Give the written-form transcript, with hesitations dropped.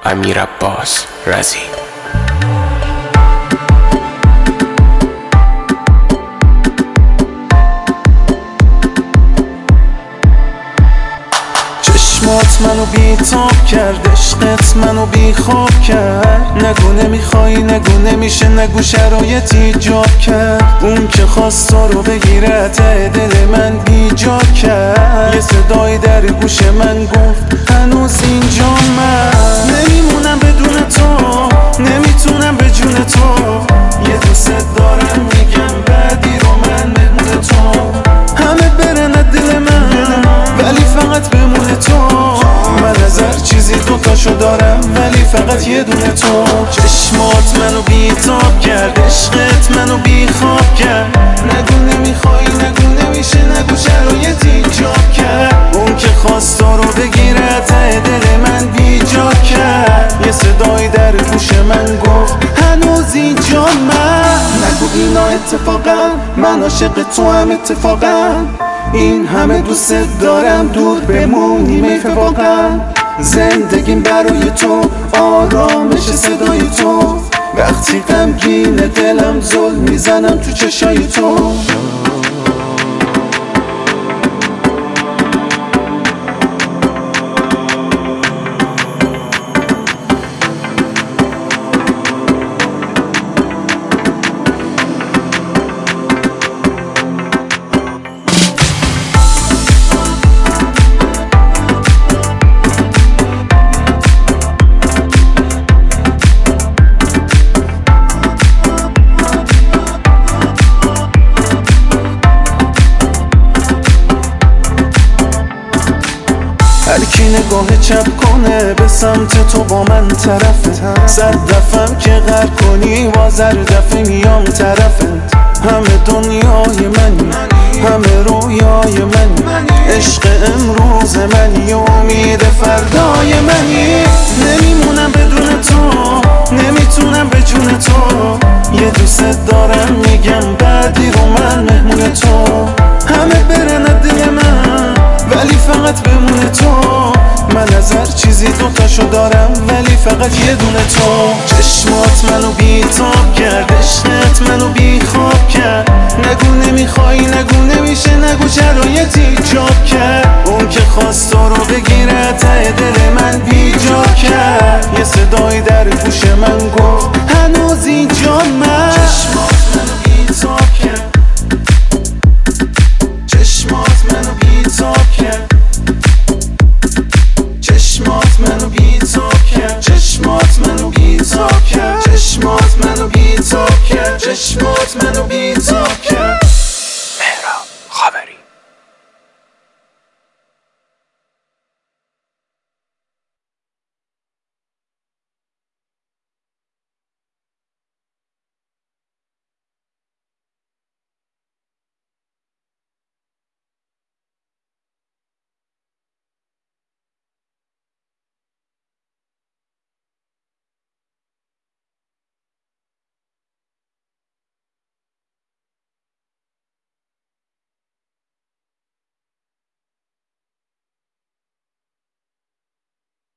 امیر عباس رضی. چشمات منو بیتاب کرد، عشقت منو بیخواب کرد. نگو نمیخوای، نگو نمیشه، نگو شرایط ایجاب کرد. اون که خواست تو رو بگیره ته دل من بیجا کرد. یه صدای در گوش من گفت هنوز اینجا من نمیمونم بدون تو، نمیتونم به جون تو. یه دوست دارم میگم بعدی رو من مهمون تو. همه برن دل من ولی فقط بمونه تو. من از هر چیزی دوتاشو دارم ولی فقط یه دونه تو. چشمات منو بیتاب کرد، عشقت منو بیخواب کرد. نگو نمیخوای، نگو نمیشه، نگو شرایط ایجاب کرد. اون که خواست تو رو بگیره ته دل من بیجا کرد. یه صدای در گوش من گفت هنوز اینجا من. نگو اینا اتفاقا، من عاشق تو هم اتفاقا. این همه دوست دارم دور بمونیم واقعا. زندگیم برای تو، آرامش صدای تو. وقتی غمگین دلم زل میزنم تو چشای تو. هرکی نگاه چپ کنه به سمت تو با من طرفه. 100 دفعم که غر کنی باز هر دفعه میام طرفت. همه دنیای منی، همه رویای منی. عشق امروز منی، امید فردای منی. نمیمونم بدون تو، نمیتونم به جون تو. یه دوست دارم میگم بعدی رو من مهمون تو. همه برن دل من ولی فقط بمونه تو. من از هر چیزی دوتاشو دارم ولی فقط یه دونه تو. چشمات منو بیتاب کرد، عشقت منو بیخواب کرد. نگو نمیخوای، نگو نمیشه، نگو شرایط ایجاب کرد. اون که خواست تو رو بگیره ته دل من بیجا کرد. یه صدای در گوش من گفت هنوز اینجا من. چشمات منو بیتاب کرد، چشمات منو بیتاب کرد. چشمات منو بیتاب کرد، چشمات منو بیتاب کرد. چشمات منو بیتاب کرد، چشمات منو بیتاب کرد.